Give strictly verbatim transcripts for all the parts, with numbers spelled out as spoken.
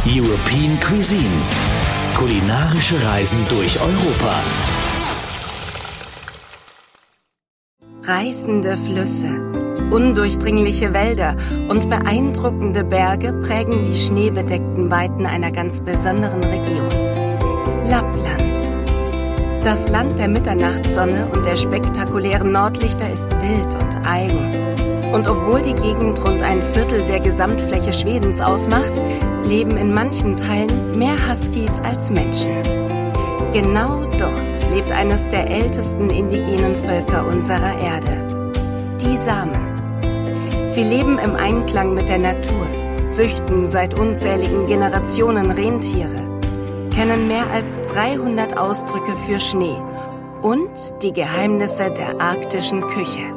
European Cuisine. Kulinarische Reisen durch Europa. Reißende Flüsse, undurchdringliche Wälder und beeindruckende Berge prägen die schneebedeckten Weiten einer ganz besonderen Region. Lappland. Das Land der Mitternachtssonne und der spektakulären Nordlichter ist wild und eigen. Und obwohl die Gegend rund ein Viertel der Gesamtfläche Schwedens ausmacht, leben in manchen Teilen mehr Huskies als Menschen. Genau dort lebt eines der ältesten indigenen Völker unserer Erde, die Samen. Sie leben im Einklang mit der Natur, züchten seit unzähligen Generationen Rentiere, kennen mehr als dreihundert Ausdrücke für Schnee und die Geheimnisse der arktischen Küche.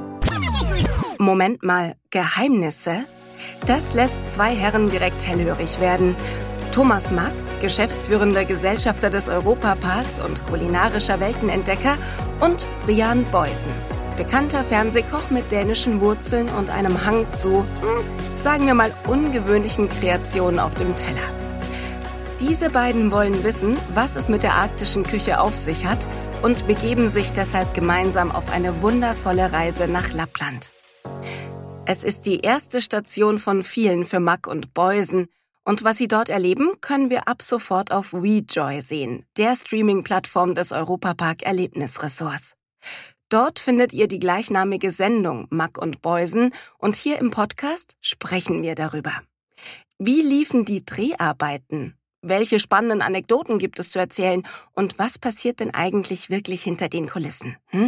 Moment mal, Geheimnisse? Das lässt zwei Herren direkt hellhörig werden. Thomas Mack, geschäftsführender Gesellschafter des Europaparks und kulinarischer Weltenentdecker, und Brian Boysen, bekannter Fernsehkoch mit dänischen Wurzeln und einem Hang zu, sagen wir mal, ungewöhnlichen Kreationen auf dem Teller. Diese beiden wollen wissen, was es mit der arktischen Küche auf sich hat und begeben sich deshalb gemeinsam auf eine wundervolle Reise nach Lappland. Es ist die erste Station von vielen für Mack und Boysen. Und was Sie dort erleben, können wir ab sofort auf WeJoy sehen, der Streaming-Plattform des Europapark-Erlebnisressorts. Dort findet ihr die gleichnamige Sendung Mack und Boysen und hier im Podcast sprechen wir darüber. Wie liefen die Dreharbeiten? Welche spannenden Anekdoten gibt es zu erzählen? Und was passiert denn eigentlich wirklich hinter den Kulissen? Hm?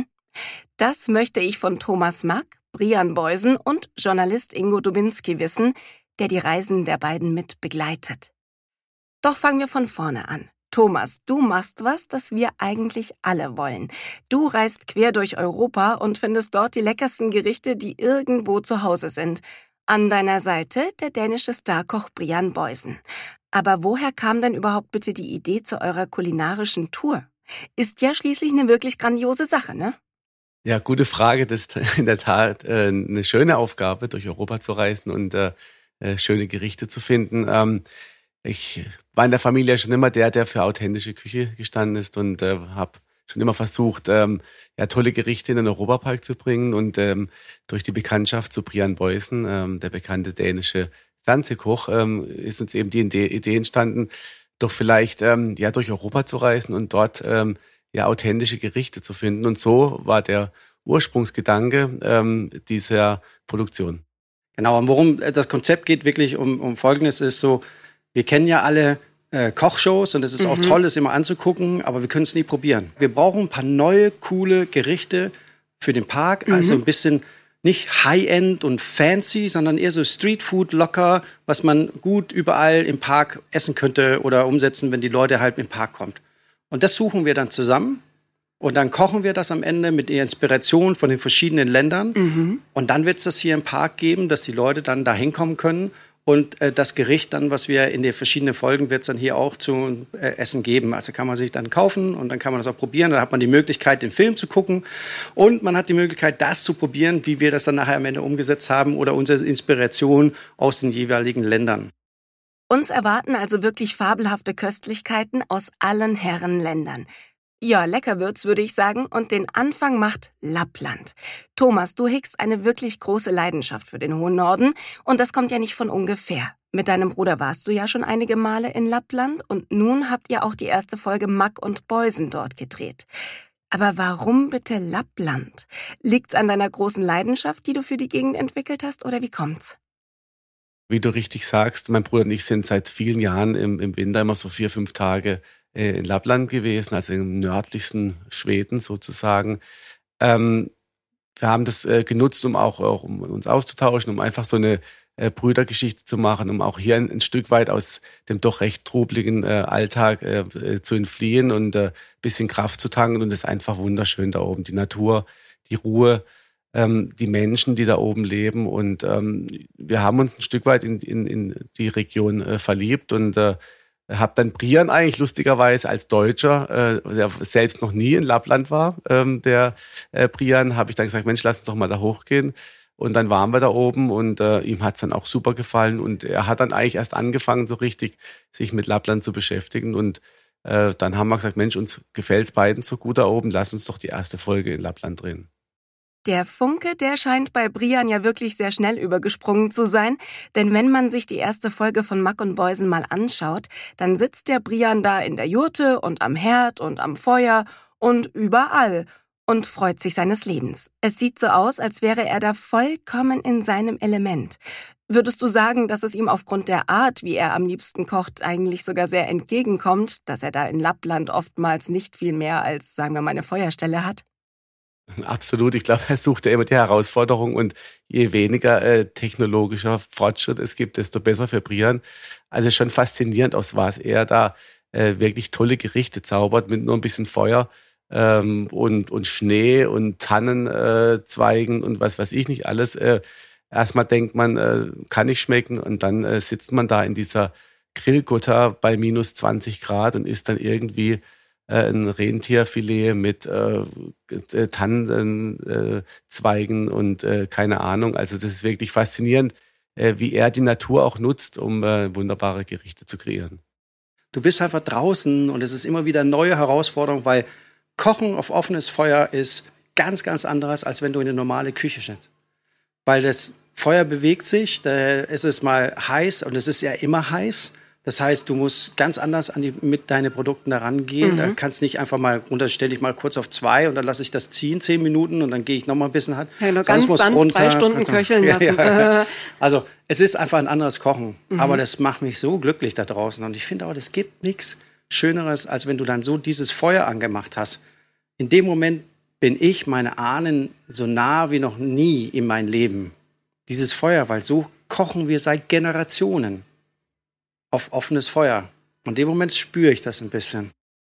Das möchte ich von Thomas Mack, Brian Boysen und Journalist Ingo Dubinski wissen, der die Reisen der beiden mit begleitet. Doch fangen wir von vorne an. Thomas, du machst was, das wir eigentlich alle wollen. Du reist quer durch Europa und findest dort die leckersten Gerichte, die irgendwo zu Hause sind. An deiner Seite der dänische Starkoch Brian Boysen. Aber woher kam denn überhaupt bitte die Idee zu eurer kulinarischen Tour? Ist ja schließlich eine wirklich grandiose Sache, ne? Ja, gute Frage. Das ist in der Tat äh, eine schöne Aufgabe, durch Europa zu reisen und äh, äh, schöne Gerichte zu finden. Ähm, ich war in der Familie schon immer der, der für authentische Küche gestanden ist und äh, habe schon immer versucht, ähm, ja, tolle Gerichte in den Europapark zu bringen. Und ähm, durch die Bekanntschaft zu Brian Boysen, ähm, der bekannte dänische Fernsehkoch, ähm, ist uns eben die Idee entstanden, doch vielleicht ähm, ja durch Europa zu reisen und dort ähm, ja authentische Gerichte zu finden. Und so war der Ursprungsgedanke ähm, dieser Produktion. Genau, und worum das Konzept geht, wirklich um, um Folgendes ist so, wir kennen ja alle äh, Kochshows und es ist mhm. auch toll, das immer anzugucken, aber wir können es nie probieren. Wir brauchen ein paar neue, coole Gerichte für den Park, mhm. also ein bisschen nicht High-End und fancy, sondern eher so Streetfood locker, was man gut überall im Park essen könnte oder umsetzen, wenn die Leute halt im Park kommt. Und das suchen wir dann zusammen und dann kochen wir das am Ende mit der Inspiration von den verschiedenen Ländern. Mhm. Und dann wird es das hier im Park geben, dass die Leute dann da hinkommen können. Und äh, das Gericht dann, was wir in den verschiedenen Folgen, wird es dann hier auch zu äh, essen geben. Also kann man sich dann kaufen und dann kann man das auch probieren. Dann hat man die Möglichkeit, den Film zu gucken. Und man hat die Möglichkeit, das zu probieren, wie wir das dann nachher am Ende umgesetzt haben oder unsere Inspiration aus den jeweiligen Ländern. Uns erwarten also wirklich fabelhafte Köstlichkeiten aus allen Herrenländern. Ja, lecker wird's, würde ich sagen, und den Anfang macht Lappland. Thomas, du hegst eine wirklich große Leidenschaft für den hohen Norden und das kommt ja nicht von ungefähr. Mit deinem Bruder warst du ja schon einige Male in Lappland und nun habt ihr auch die erste Folge Mack und Boysen dort gedreht. Aber warum bitte Lappland? Liegt's an deiner großen Leidenschaft, die du für die Gegend entwickelt hast, oder wie kommt's? Wie du richtig sagst, mein Bruder und ich sind seit vielen Jahren im, im Winter immer so vier, fünf Tage äh, in Lappland gewesen, also im nördlichsten Schweden sozusagen. Ähm, wir haben das äh, genutzt, um auch, auch um uns auszutauschen, um einfach so eine äh, Brüdergeschichte zu machen, um auch hier ein, ein Stück weit aus dem doch recht trubeligen äh, Alltag äh, äh, zu entfliehen und ein äh, bisschen Kraft zu tanken. Und es ist einfach wunderschön da oben, die Natur, die Ruhe. Die Menschen, die da oben leben, und ähm, wir haben uns ein Stück weit in, in, in die Region äh, verliebt und äh, habe dann Brian eigentlich lustigerweise als Deutscher, äh, der selbst noch nie in Lappland war, ähm, der äh, Brian, habe ich dann gesagt, Mensch, lass uns doch mal da hochgehen Und dann waren wir da oben und äh, ihm hat's dann auch super gefallen. Und er hat dann eigentlich erst angefangen, so richtig sich mit Lappland zu beschäftigen. Und äh, dann haben wir gesagt, Mensch, uns gefällt's beiden so gut da oben, lass uns doch die erste Folge in Lappland drehen. Der Funke, der scheint bei Brian ja wirklich sehr schnell übergesprungen zu sein. Denn wenn man sich die erste Folge von Mack und Boysen mal anschaut, dann sitzt der Brian da in der Jurte und am Herd und am Feuer und überall und freut sich seines Lebens. Es sieht so aus, als wäre er da vollkommen in seinem Element. Würdest du sagen, dass es ihm aufgrund der Art, wie er am liebsten kocht, eigentlich sogar sehr entgegenkommt, dass er da in Lappland oftmals nicht viel mehr als, sagen wir mal, eine Feuerstelle hat? Absolut, ich glaube, er sucht ja immer die Herausforderung und je weniger äh, technologischer Fortschritt es gibt, desto besser für Brian. Also schon faszinierend, aus was er da äh, wirklich tolle Gerichte zaubert mit nur ein bisschen Feuer ähm, und, und Schnee und Tannenzweigen äh, und was weiß ich nicht alles. Äh, erstmal denkt man, äh, kann nicht schmecken und dann äh, sitzt man da in dieser Grillgutter bei minus zwanzig Grad und isst dann irgendwie ein Rentierfilet mit äh, Tannenzweigen äh, und äh, keine Ahnung. Also das ist wirklich faszinierend, äh, wie er die Natur auch nutzt, um äh, wunderbare Gerichte zu kreieren. Du bist einfach draußen und es ist immer wieder eine neue Herausforderung, weil Kochen auf offenes Feuer ist ganz, ganz anderes, als wenn du in eine normale Küche sitzt. Weil das Feuer bewegt sich, da ist es mal heiß und es ist ja immer heiß. Das heißt, du musst ganz anders an die, mit deinen Produkten da rangehen. Mhm. Da kannst nicht einfach mal runter, stelle ich mal kurz auf zwei und dann lasse ich das ziehen, zehn Minuten und dann gehe ich noch mal ein bisschen hart. Ja, nur ganz sanft runter, drei Stunden köcheln lassen. Ja, ja. Also es ist einfach ein anderes Kochen. Mhm. Aber das macht mich so glücklich da draußen. Und ich finde auch, es gibt nichts Schöneres, als wenn du dann so dieses Feuer angemacht hast. In dem Moment bin ich meine Ahnen so nah wie noch nie in mein Leben. Dieses Feuer, weil so kochen wir seit Generationen. Auf offenes Feuer. Und in dem Moment spüre ich das ein bisschen.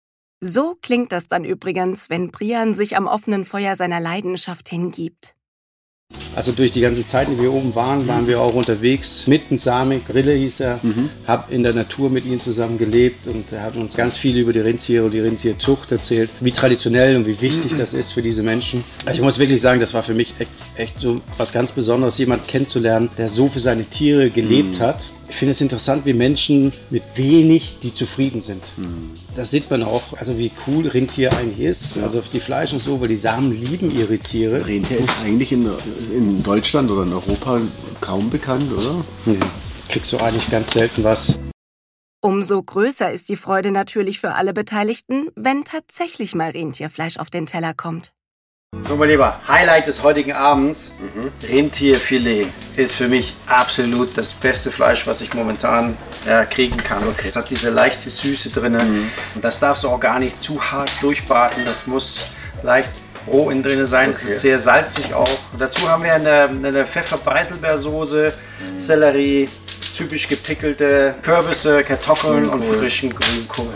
So klingt das dann übrigens, wenn Brian sich am offenen Feuer seiner Leidenschaft hingibt. Also durch die ganze Zeit, die wir oben waren, waren wir auch unterwegs mit Sami, Grille hieß er, mhm. Hab in der Natur mit ihm zusammen gelebt und er hat uns ganz viel über die Rentiere und die Rentierzucht erzählt, wie traditionell und wie wichtig mhm. das ist für diese Menschen. Also ich muss wirklich sagen, das war für mich echt, echt so was ganz Besonderes, jemanden kennenzulernen, der so für seine Tiere gelebt mhm. hat. Ich finde es interessant, wie Menschen mit wenig, die zufrieden sind. Mhm. Das sieht man auch, also wie cool Rentier eigentlich ist. Ja. Also die Fleisch und so, weil die Samen lieben ihre Tiere. Rentier ist eigentlich in, in Deutschland oder in Europa kaum bekannt, oder? Mhm. Kriegst du eigentlich ganz selten was. Umso größer ist die Freude natürlich für alle Beteiligten, wenn tatsächlich mal Rentierfleisch auf den Teller kommt. So, mein Lieber, Highlight des heutigen Abends, mhm. Rentierfilet, ist für mich absolut das beste Fleisch, was ich momentan äh, kriegen kann. Okay. Es hat diese leichte Süße drin. Mhm. Und das darfst du auch gar nicht zu hart durchbraten. Das muss leicht roh innen drin sein. Es okay. ist sehr salzig auch. Und dazu haben wir eine, eine Pfeffer-Preiselbeersoße, mhm. Sellerie, typisch gepickelte Kürbisse, Kartoffeln mhm. und frischen Grünkohl.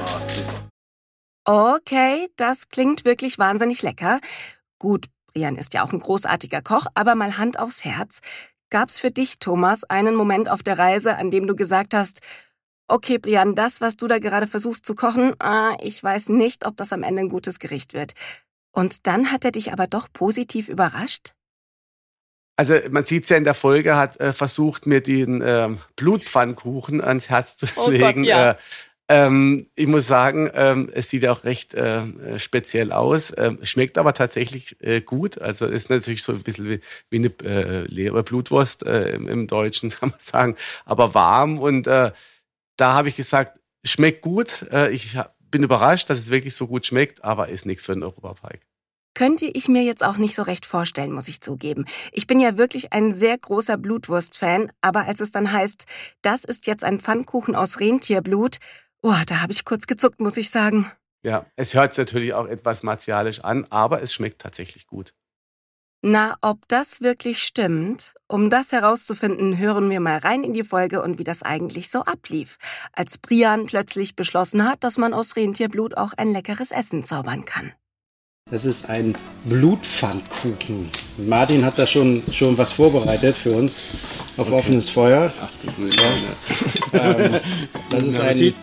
Okay, das klingt wirklich wahnsinnig lecker. Gut, Brian ist ja auch ein großartiger Koch, aber mal Hand aufs Herz. Gab's für dich, Thomas, einen Moment auf der Reise, an dem du gesagt hast, okay, Brian, das, was du da gerade versuchst zu kochen, ah, ich weiß nicht, ob das am Ende ein gutes Gericht wird. Und dann hat er dich aber doch positiv überrascht? Also man sieht es ja in der Folge, hat äh, versucht, mir den äh, Blutpfannkuchen ans Herz zu oh legen. Gott, ja. äh, Ähm, ich muss sagen, ähm, es sieht auch recht äh, speziell aus, ähm, schmeckt aber tatsächlich äh, gut. Also ist natürlich so ein bisschen wie, wie eine äh, leere Blutwurst äh, im, im Deutschen, kann man sagen, aber warm. Und äh, da habe ich gesagt, schmeckt gut. Äh, ich hab, bin überrascht, dass es wirklich so gut schmeckt, aber ist nichts für den Europapark. Könnte ich mir jetzt auch nicht so recht vorstellen, muss ich zugeben. Ich bin ja wirklich ein sehr großer Blutwurst-Fan, aber als es dann heißt, das ist jetzt ein Pfannkuchen aus Rentierblut, oh, da habe ich kurz gezuckt, muss ich sagen. Ja, es hört sich natürlich auch etwas martialisch an, aber es schmeckt tatsächlich gut. Na, ob das wirklich stimmt? Um das herauszufinden, hören wir mal rein in die Folge und wie das eigentlich so ablief, als Brian plötzlich beschlossen hat, dass man aus Rentierblut auch ein leckeres Essen zaubern kann. Das ist ein Blutpfannkuchen. Martin hat da schon, schon was vorbereitet für uns auf okay. offenes Feuer. Ach du Güte. Ja. ähm, das ist ein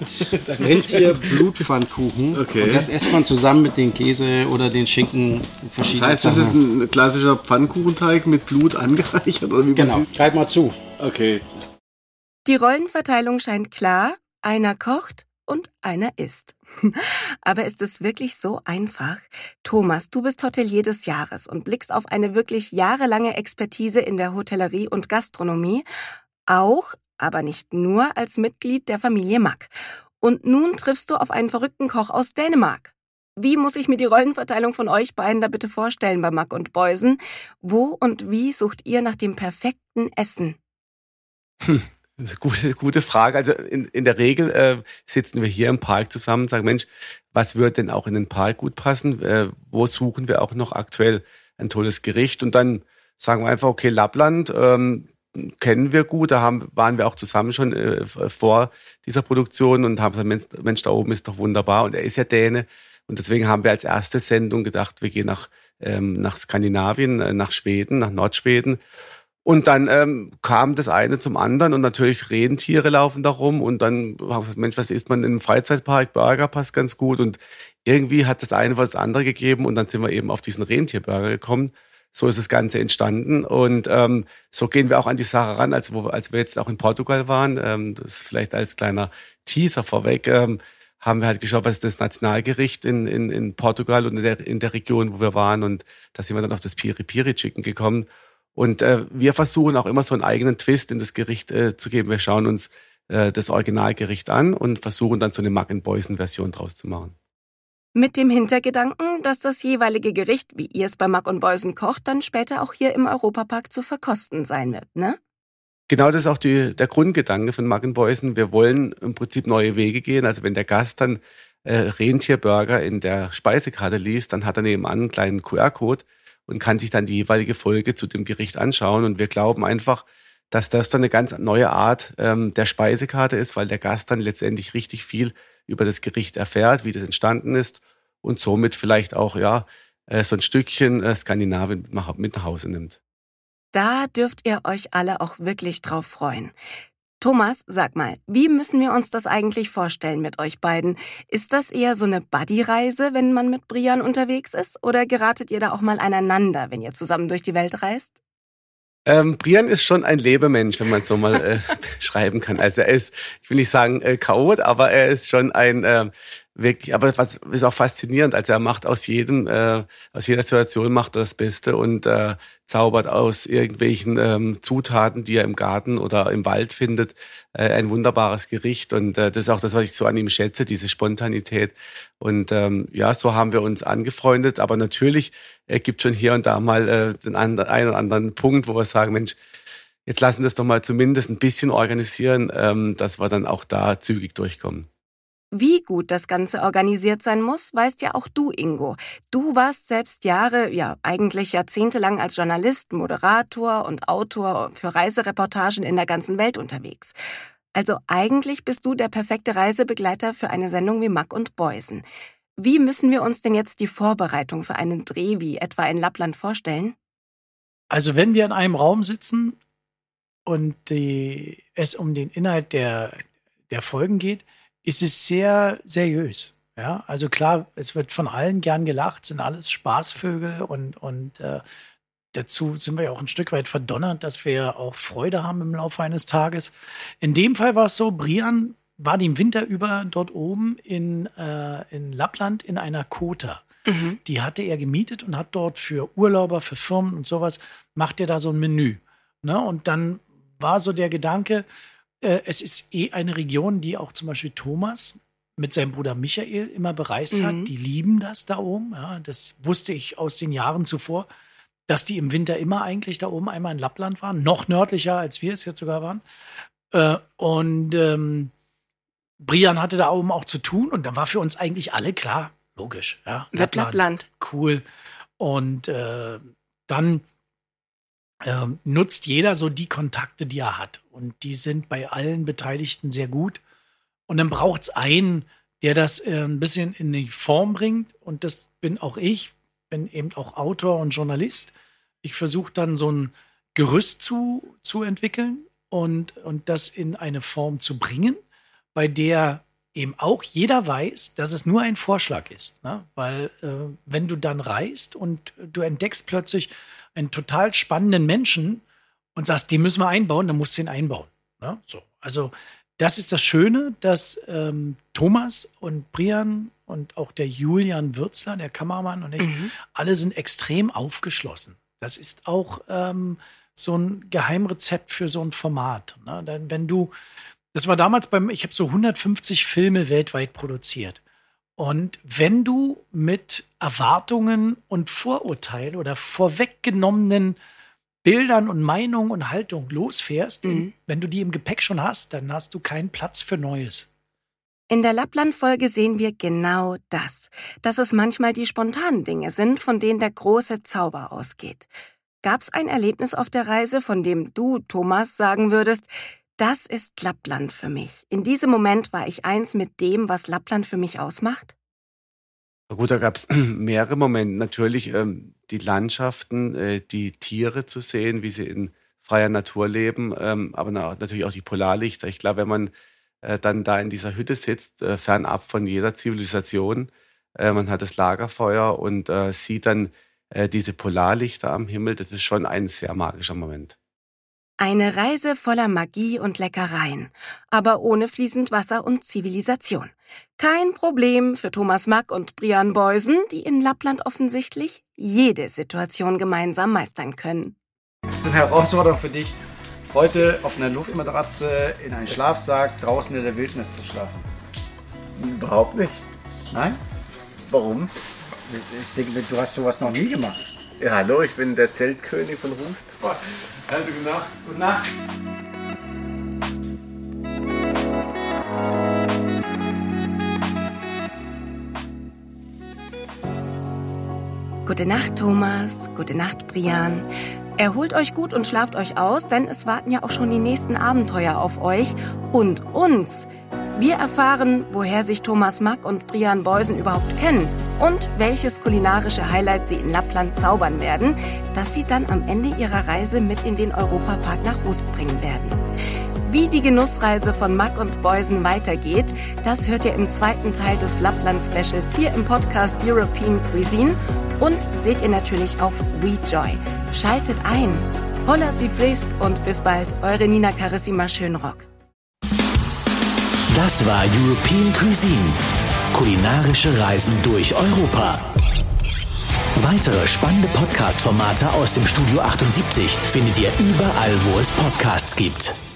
Rentier-Blutpfannkuchen. Okay. Und das isst man zusammen mit dem Käse oder den Schinken. Das heißt, das ist ein klassischer Pfannkuchenteig mit Blut angereichert? Oder wie genau, greif mal zu. Okay. Die Rollenverteilung scheint klar. Einer kocht und einer isst. Aber ist es wirklich so einfach? Thomas, du bist Hotelier des Jahres und blickst auf eine wirklich jahrelange Expertise in der Hotellerie und Gastronomie, auch, aber nicht nur, als Mitglied der Familie Mack. Und nun triffst du auf einen verrückten Koch aus Dänemark. Wie muss ich mir die Rollenverteilung von euch beiden da bitte vorstellen bei Mack und Boysen? Wo und wie sucht ihr nach dem perfekten Essen? Hm. Gute, gute Frage. Also in, in der Regel äh, sitzen wir hier im Park zusammen und sagen, Mensch, was würde denn auch in den Park gut passen? Äh, wo suchen wir auch noch aktuell ein tolles Gericht? Und dann sagen wir einfach, okay, Lappland ähm, kennen wir gut. Da haben, waren wir auch zusammen schon äh, vor dieser Produktion und haben gesagt, Mensch, Mensch, da oben ist doch wunderbar. Und er ist ja Däne. Und deswegen haben wir als erste Sendung gedacht, wir gehen nach, ähm, nach Skandinavien, äh, nach Schweden, nach Nordschweden. Und dann ähm, kam das eine zum anderen und natürlich Rentiere laufen da rum und dann haben wir gesagt, Mensch, was isst man in einem Freizeitpark? Burger passt ganz gut und irgendwie hat das eine was das andere gegeben und dann sind wir eben auf diesen Rentierburger gekommen. So ist das Ganze entstanden und ähm, so gehen wir auch an die Sache ran, als, wo, als wir jetzt auch in Portugal waren. Ähm, das ist vielleicht als kleiner Teaser vorweg. Ähm, haben wir halt geschaut, was ist das Nationalgericht in, in, in Portugal und in der, in der Region, wo wir waren und da sind wir dann auf das Piri Piri Chicken gekommen. Und äh, wir versuchen auch immer so einen eigenen Twist in das Gericht äh, zu geben. Wir schauen uns äh, das Originalgericht an und versuchen dann so eine Mack and Boysen Version draus zu machen. Mit dem Hintergedanken, dass das jeweilige Gericht, wie ihr es bei Mack und Boysen kocht, dann später auch hier im Europapark zu verkosten sein wird, ne? Genau, das ist auch die, der Grundgedanke von Mack and Boysen. Wir wollen im Prinzip neue Wege gehen. Also wenn der Gast dann äh, Rentierburger in der Speisekarte liest, dann hat er nebenan einen kleinen Q R-Code und kann sich dann die jeweilige Folge zu dem Gericht anschauen. Und wir glauben einfach, dass das dann eine ganz neue Art ähm, der Speisekarte ist, weil der Gast dann letztendlich richtig viel über das Gericht erfährt, wie das entstanden ist und somit vielleicht auch ja äh, so ein Stückchen äh, Skandinavien mit nach Hause nimmt. Da dürft ihr euch alle auch wirklich drauf freuen. Thomas, sag mal, wie müssen wir uns das eigentlich vorstellen mit euch beiden? Ist das eher so eine Buddy-Reise, wenn man mit Brian unterwegs ist? Oder geratet ihr da auch mal aneinander, wenn ihr zusammen durch die Welt reist? Ähm, Brian ist schon ein Lebemensch, wenn man so mal äh, schreiben kann. Also er ist, ich will nicht sagen äh, Chaot, aber er ist schon ein äh, wirklich, aber was ist auch faszinierend, also er macht aus jedem, äh, aus jeder Situation macht er das Beste und äh, zaubert aus irgendwelchen ähm, Zutaten, die er im Garten oder im Wald findet, äh, ein wunderbares Gericht und äh, das ist auch das, was ich so an ihm schätze, diese Spontanität und ähm, ja, so haben wir uns angefreundet, aber natürlich äh, gibt schon hier und da mal äh, den einen, einen oder anderen Punkt, wo wir sagen, Mensch, jetzt lassen wir das doch mal zumindest ein bisschen organisieren, ähm, dass wir dann auch da zügig durchkommen. Wie gut das Ganze organisiert sein muss, weißt ja auch du, Ingo. Du warst selbst Jahre, ja eigentlich jahrzehntelang als Journalist, Moderator und Autor für Reisereportagen in der ganzen Welt unterwegs. Also eigentlich bist du der perfekte Reisebegleiter für eine Sendung wie Mack und Boysen. Wie müssen wir uns denn jetzt die Vorbereitung für einen Dreh wie etwa in Lappland vorstellen? Also wenn wir in einem Raum sitzen und die, es um den Inhalt der, der Folgen geht, ist es sehr seriös. Ja? Also klar, es wird von allen gern gelacht, sind alles Spaßvögel und, und äh, dazu sind wir ja auch ein Stück weit verdonnert, dass wir auch Freude haben im Laufe eines Tages. In dem Fall war es so, Brian war den Winter über dort oben in, äh, in Lappland in einer Kota. Mhm. Die hatte er gemietet und hat dort für Urlauber, für Firmen und sowas, macht er da so ein Menü. Ne? Und dann war so der Gedanke, es ist eh eine Region, die auch zum Beispiel Thomas mit seinem Bruder Michael immer bereist hat. Mhm. Die lieben das da oben. Ja, das wusste ich aus den Jahren zuvor, dass die im Winter immer eigentlich da oben einmal in Lappland waren. Noch nördlicher, als wir es jetzt sogar waren. Äh, und ähm, Brian hatte da oben auch zu tun. Und dann war für uns eigentlich alle klar, logisch. Ja, Lappland. Lappland. Cool. Und äh, dann Ähm, nutzt jeder so die Kontakte, die er hat. Und die sind bei allen Beteiligten sehr gut. Und dann braucht es einen, der das äh, ein bisschen in die Form bringt. Und das bin auch ich. bin eben auch Autor und Journalist. Ich versuche dann so ein Gerüst zu, zu entwickeln und, und das in eine Form zu bringen, bei der eben auch jeder weiß, dass es nur ein Vorschlag ist. Ne? Weil äh, wenn du dann reist und du entdeckst plötzlich einen total spannenden Menschen und sagst, den müssen wir einbauen, dann musst du ihn einbauen. Ne? So. Also das ist das Schöne, dass ähm, Thomas und Brian und auch der Julian Würzler, der Kameramann und ich, mhm. alle sind extrem aufgeschlossen. Das ist auch ähm, so ein Geheimrezept für so ein Format. Ne? Denn wenn du, das war damals beim, ich habe so hundertfünfzig Filme weltweit produziert. Und wenn du mit Erwartungen und Vorurteilen oder vorweggenommenen Bildern und Meinungen und Haltung losfährst, mhm. wenn du die im Gepäck schon hast, dann hast du keinen Platz für Neues. In der Lappland-Folge sehen wir genau das, dass es manchmal die spontanen Dinge sind, von denen der große Zauber ausgeht. Gab's ein Erlebnis auf der Reise, von dem du, Thomas, sagen würdest, das ist Lappland für mich. In diesem Moment war ich eins mit dem, was Lappland für mich ausmacht? Na gut, da gab es mehrere Momente. Natürlich ähm, die Landschaften, äh, die Tiere zu sehen, wie sie in freier Natur leben, ähm, aber na, natürlich auch die Polarlichter. Ich glaube, wenn man äh, dann da in dieser Hütte sitzt, äh, fernab von jeder Zivilisation, äh, man hat das Lagerfeuer und äh, sieht dann äh, diese Polarlichter am Himmel, das ist schon ein sehr magischer Moment. Eine Reise voller Magie und Leckereien, aber ohne fließend Wasser und Zivilisation. Kein Problem für Thomas Mack und Brian Beusen, die in Lappland offensichtlich jede Situation gemeinsam meistern können. Es ist eine Herausforderung für dich, heute auf einer Luftmatratze in einem Schlafsack draußen in der Wildnis zu schlafen. Überhaupt nicht. Nein? Warum? Ich denke, du hast sowas noch nie gemacht. Ja, hallo, ich bin der Zeltkönig von Rust. Also, gute Nacht. Gute Nacht. Gute Nacht, Thomas. Gute Nacht, Brian. Erholt euch gut und schlaft euch aus, denn es warten ja auch schon die nächsten Abenteuer auf euch und uns. Wir erfahren, woher sich Thomas Mack und Brian Beusen überhaupt kennen und welches kulinarische Highlight sie in Lappland zaubern werden, das sie dann am Ende ihrer Reise mit in den Europapark nach Rust bringen werden. Wie die Genussreise von Mack und Beusen weitergeht, das hört ihr im zweiten Teil des Lappland-Specials hier im Podcast European Cuisine und seht ihr natürlich auf WeJoy. Schaltet ein. Holla si frisk und bis bald, eure Nina Carissima Schönrock. Das war European Cuisine. Kulinarische Reisen durch Europa. Weitere spannende Podcast-Formate aus dem Studio achtundsiebzig findet ihr überall, wo es Podcasts gibt.